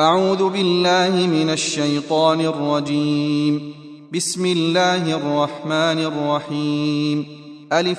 أعوذ بالله من الشيطان الرجيم. بسم الله الرحمن الرحيم. ألف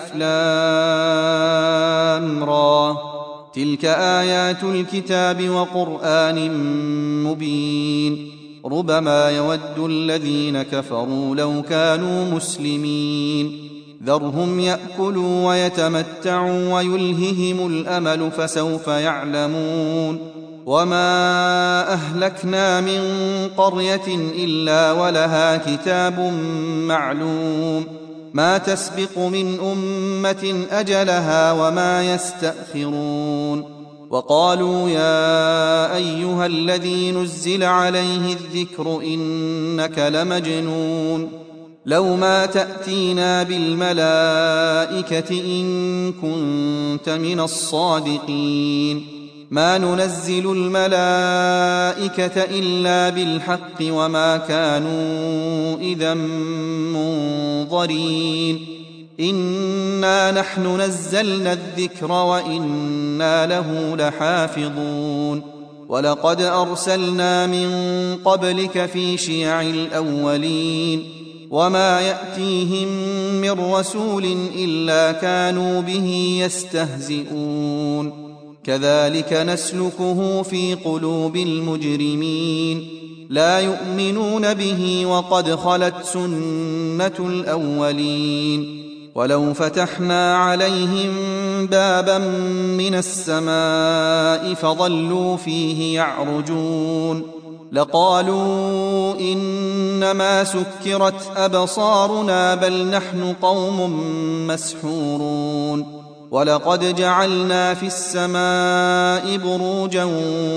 لام را، تلك آيات الكتاب وقرآن مبين. ربما يود الذين كفروا لو كانوا مسلمين. ذرهم يأكلوا ويتمتعوا ويلههم الأمل فسوف يعلمون. وما أهلكنا من قرية إلا ولها كتاب معلوم، ما تسبق من أمة أجلها وما يستأخرون. وقالوا يا أيها الذي نزل عليه الذكر إنك لمجنون، لو ما تأتينا بالملائكة إن كنت من الصادقين. ما ننزل الملائكة إلا بالحق وما كانوا إذا منظرين. إنا نحن نزلنا الذكر وإنا له لحافظون. ولقد أرسلنا من قبلك في شيع الأولين، وما يأتيهم من رسول إلا كانوا به يستهزئون. كذلك نسلكه في قلوب المجرمين، لا يؤمنون به وقد خلت سنة الأولين. ولو فتحنا عليهم بابا من السماء فظلوا فيه يعرجون لقالوا إنما سكرت أبصارنا بل نحن قوم مسحورون. ولقد جعلنا في السماء بروجا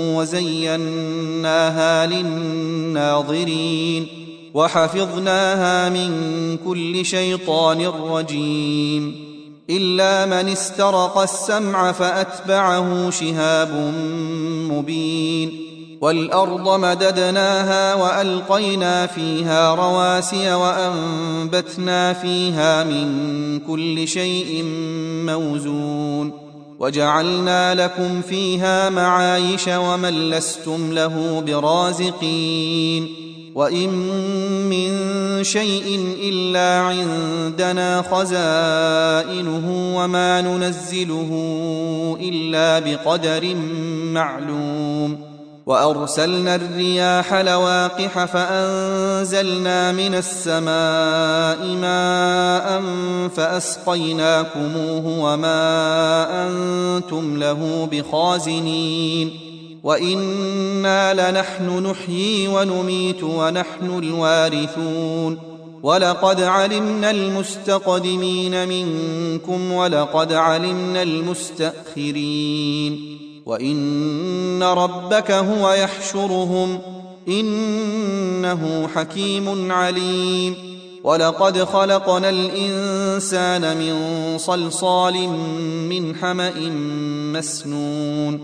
وزيناها للناظرين وحفظناها من كل شيطان رجيم. إلا من استرق السمع فأتبعه شهاب مبين. والأرض مددناها وألقينا فيها رواسي وأنبتنا فيها من كل شيء موزون. وجعلنا لكم فيها معايش ومن لستم له برازقين. وإن من شيء إلا عندنا خزائنه وما ننزله إلا بقدر معلوم. وأرسلنا الرياح لواقح فأنزلنا من السماء ماء فأسقيناكموه وما أنتم له بخازنين. وإنا لنحن نحيي ونميت ونحن الوارثون. ولقد علمنا المستقدمين منكم ولقد علمنا المستأخرين. وإن ربك هو يحشرهم إنه حكيم عليم. ولقد خلقنا الإنسان من صلصال من حمأ مسنون.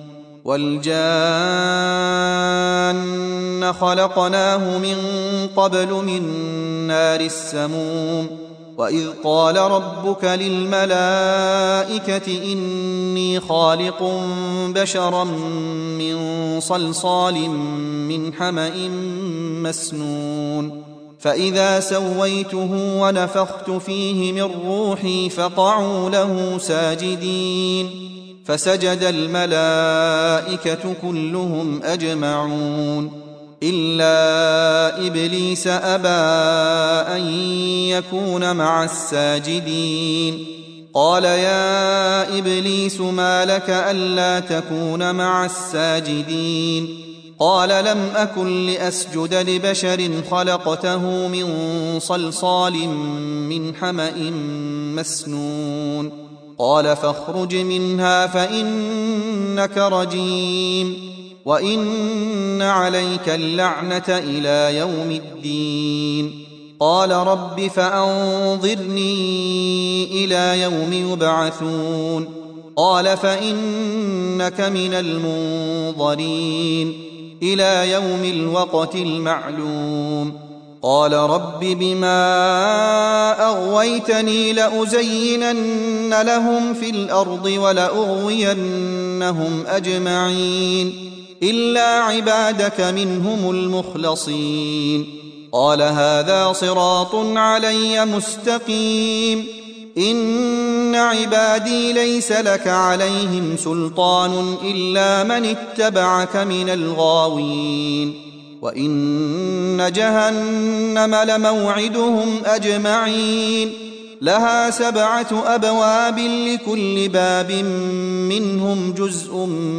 والجان خلقناه من قبل من نار السموم. وإذ قال ربك للملائكة إني خالق بشرا من صلصال من حمأ مسنون. فإذا سويته ونفخت فيه من روحي فقعوا له ساجدين. فسجد الملائكة كلهم أجمعون إلا إبليس أبى أن يكون مع الساجدين. قال يا إبليس ما لك ألا تكون مع الساجدين؟ قال لم أكن لأسجد لبشر خلقته من صلصال من حمأ مسنون. قال فاخرج منها فإنك رجيم وإن عليك اللعنة إلى يوم الدين. قال رب فأنظرني إلى يوم يبعثون. قال فإنك من المنظرين إلى يوم الوقت المعلوم. قال رب بما أغويتني لأزينن لهم في الأرض ولأغوينهم أجمعين إلا عبادك منهم المخلصين. قال هذا صراط علي مستقيم. إن عبادي ليس لك عليهم سلطان إلا من اتبعك من الغاوين. وإن جهنم لموعدهم أجمعين. لها 7 أبواب لكل باب منهم جزء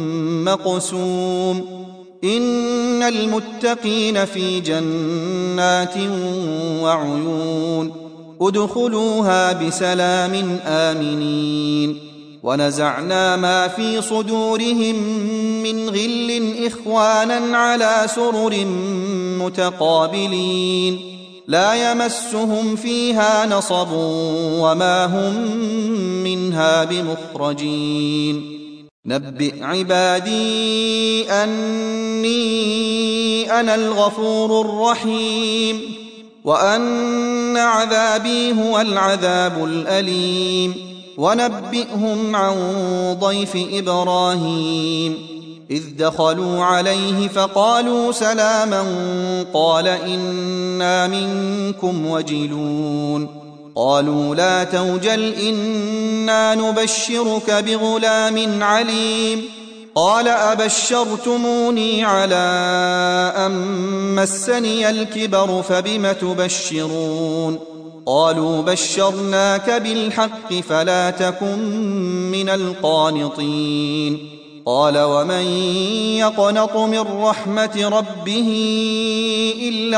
مقسوم. إن المتقين في جنات وعيون. ادخلوها بسلام آمنين. ونزعنا ما في صدورهم من غل إخوانا على سرر متقابلين لا يمسهم فيها نصب وما هم منها بمخرجين. نبئ عبادي أني أنا الغفور الرحيم وأن عذابي هو العذاب الأليم. ونبئهم عن ضيف إبراهيم إذ دخلوا عليه فقالوا سلاما قال إنا منكم وجلون. قالوا لا توجل إنا نبشرك بغلام عليم. قال أبشرتموني على أن مسني الكبر فبم تبشرون. قالوا بشرناك بالحق فلا تكن من القانطين. قال ومن يقنط من رحمة ربه إلا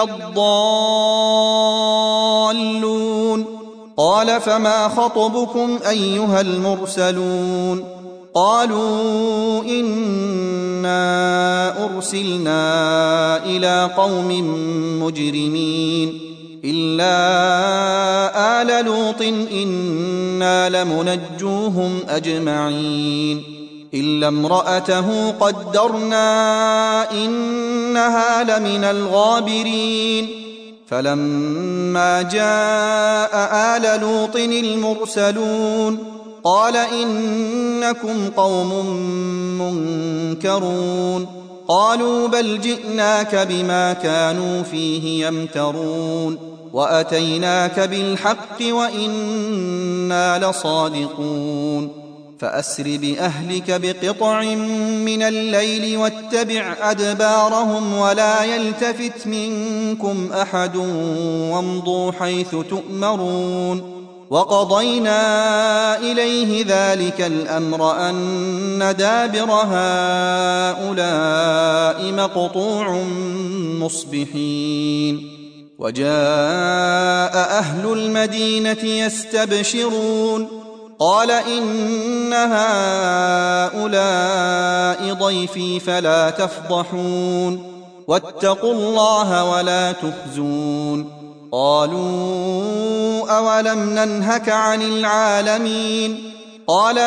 الضالون. قال فما خطبكم أيها المرسلون. قالوا إنا أرسلنا إلى قوم مجرمين إلا آل لوط إنا لمنجوهم أجمعين إلا امرأته قدرنا إنها لمن الغابرين. فلما جاء آل لوط المرسلون قال إنكم قوم منكرون. قالوا بل جئناك بما كانوا فيه يمترون وأتيناك بالحق وإنا لصادقون. فأسر بأهلك بقطع من الليل واتبع أدبارهم ولا يلتفت منكم أحد وامضوا حيث تؤمرون. وقضينا إليه ذلك الأمر أن دابر هؤلاء مقطوع مصبحين. وجاء أهل المدينة يستبشرون قال إن هؤلاء ضيفي فلا تفضحون واتقوا الله ولا تخزون. قالوا أولم ننهك عن العالمين. قال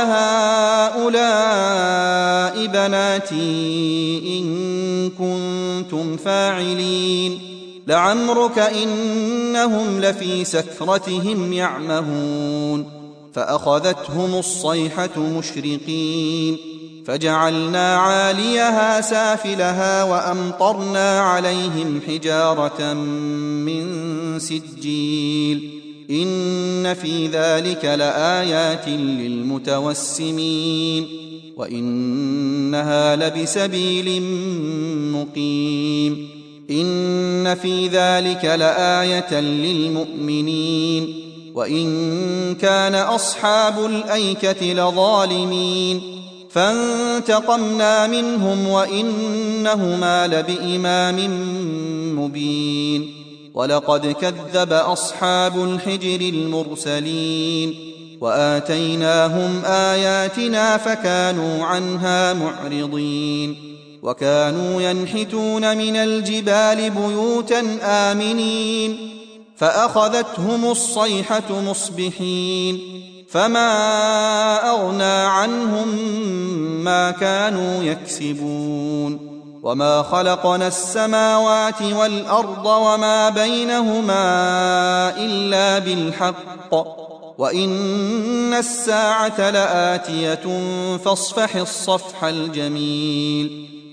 هؤلاء بناتي إن كنتم فاعلين لعمرك إنهم لفي سكرتهم يعمهون. فأخذتهم الصيحة مشرقين فجعلنا عاليها سافلها وأمطرنا عليهم حجارة من سجيل إن في ذلك لآيات للمتوسمين وإنها لبسبيل مقيم. إن في ذلك لآية للمؤمنين وإن كان أصحاب الأيكة لظالمين فانتقمنا منهم وإنهما لبإمام مبين. ولقد كذب أصحاب الحجر المرسلين وآتيناهم آياتنا فكانوا عنها معرضين. وكانوا ينحتون من الجبال بيوتا آمنين فأخذتهم الصيحة مصبحين فما أغنى عنهم ما كانوا يكسبون. وما خلقنا السماوات والأرض وما بينهما إلا بالحق وإن الساعة لآتية فاصفح الصفح الجميل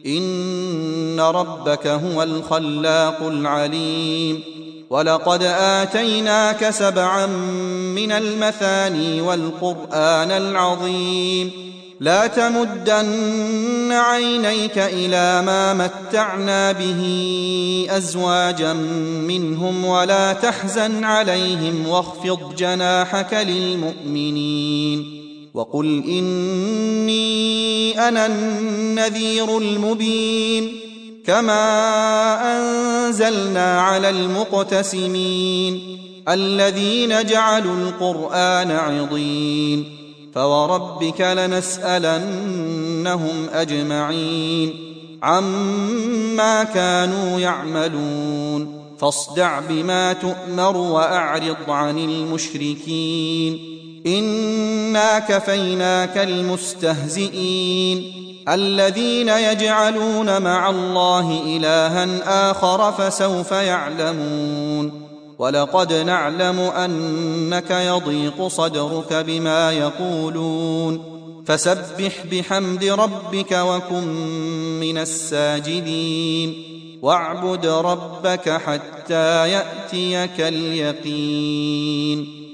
إن ربك هو الخلاق العليم ولقد آتيناك 7 من المثاني والقرآن العظيم لا تمدن عينيك إلى ما متعنا به أزواجا منهم ولا تحزن عليهم واخفض جناحك للمؤمنين وقل إني أنا النذير المبين كما أنزلنا على المقتسمين الذين جعلوا القرآن عضين فوربك لنسألنهم أجمعين عما كانوا يعملون فاصدع بما تؤمر وأعرض عن المشركين إنا كفيناك المستهزئين الذين يجعلون مع الله إلها آخر فسوف يعلمون ولقد نعلم أنك يضيق صدرك بما يقولون فسبح بحمد ربك وكن من الساجدين واعبد ربك حتى يأتيك اليقين